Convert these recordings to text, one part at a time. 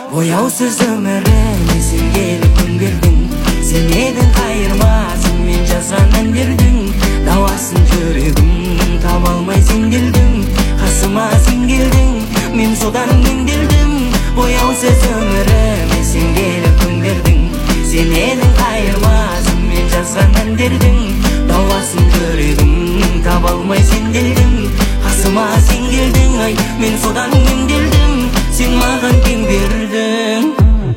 Boyausuz ömürüme sen gelip gün verdin. Sen edin kayırmasın men жазган әндердің дауасын жүрегім таба алмай сен келдің қасыма сен келдің мен содан емделдім бояусыз өміріме сен келіп күн бердің сен едің қайырмасым мен жазған әндердің дауасын жүрегім таба алмай сен келдің қасыма сен келдің ай мен содан емделдім сен маған кем бердің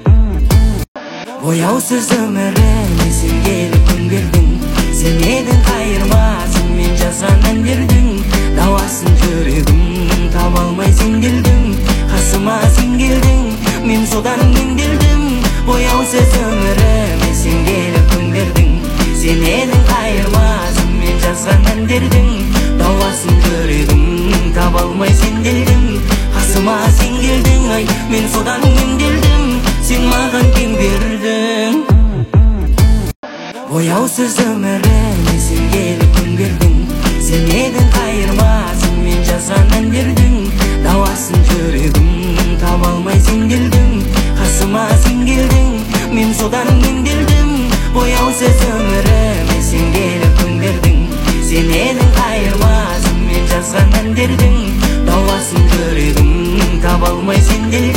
бояусыз өміріме сен келіп күн бердің сен едің қайырмасым мен жазған әндердің дауасын жүрегім таба алмай сен келдің қасыма сен келдің мен содан емделдім бояусыз өміріме сен келіп күн бердің сен едің қайырмасым мен жазған әндердің дауасын жүрегім таба алмай сен келдің қасыма сен келдің ай мен содан емделдім сен маған кем бердің бояусыз өміріме сен келіп күн бердің сен едің қайырмасым мен жазған әндердің дауасын жүрегім таба алмай сен келдің қасыма сен келдің мен содан емделдім бояусыз өміріме сен келіп күн бердің сен едің қайырмасым мен жазған әндердің дауасын жүрегім таба алмай сен келдің